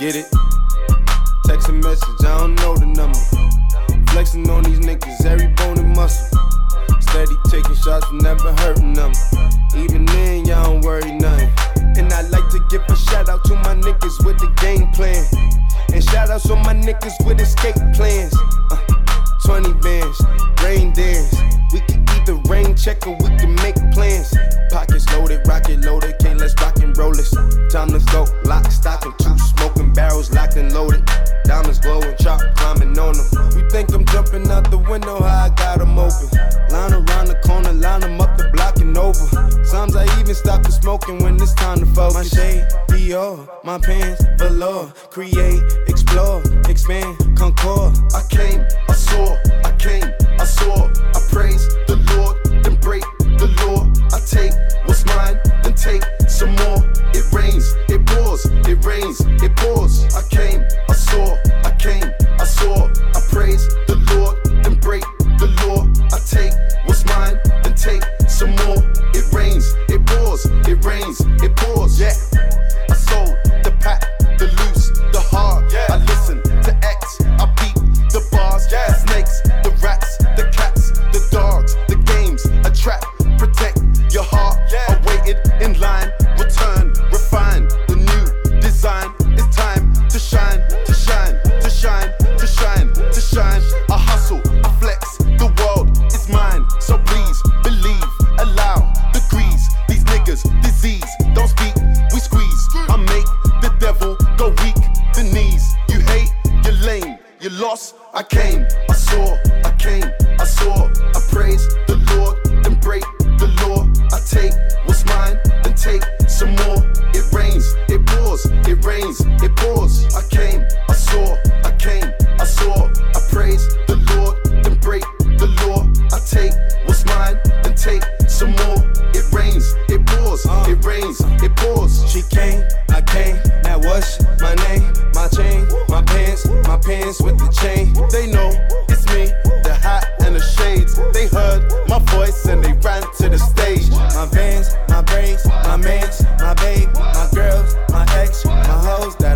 Get it? Text a message, I don't know the number. Flexing on these niggas, every bone and muscle. Steady taking shots, never hurting them. Even then, y'all don't worry nothing. And I like to give a shout out to my niggas with the game plan. And shout outs on my niggas with escape plans. 20 bands, rain dance. We can either rain check or we can make plans. Pockets loaded, rocket loaded, can't let's rock and roll this. Time to go, lock, stock, and two smoking barrels locked and loaded. Diamonds glowing, chop climbing on them. You think I'm jumping out the window, how I got them open. Line around the corner, line them up the block and over. Sometimes I even stop the smoking when it's time to focus. My shade, Dior, my pants, velour. Create, explore, expand, concord. I came, I saw, I came, I saw. I praise the Lord, then break the law. I take what's mine, then take some more. It rains, it pours, it rains, it pours. I came, I saw, I came, I saw. I praise the Lord, then break the law. I take what's mine, then take some more. It rains, it pours, it rains, it pours. Yeah, I sold the pack, the loose, the hard. Yeah. I listen to X, I beat the bars. Yeah. The snakes, the rats, the cats, the dogs, the games, a trap, protect your heart. Yeah. I waited in line, return, refine the new design. It's time to shine, to shine, to shine, to shine, to shine. I hustle, I flex, the world is mine. So please believe, allow degrees. These niggas, disease, don't speak, we squeeze. I make the devil go weak, the knees. You hate, you're lame, you lost. I came, I saw, I came, I saw. I praise the Lord, then break the law. I take what's mine, then take some more. It rains, it pours, it rains, it pours. I came, I saw, I came, I saw. I praise the Lord, then break the law. I take what's mine, then take some more. It rains, it pours, it rains, it pours. She came, I came, now what's my name? My chain, my pants with the chain. They know it's me, the hat and the shades. They heard my voice and they ran to the stage. My Vans, my braids, my mans, my babe, my girls, my ex, my hoes that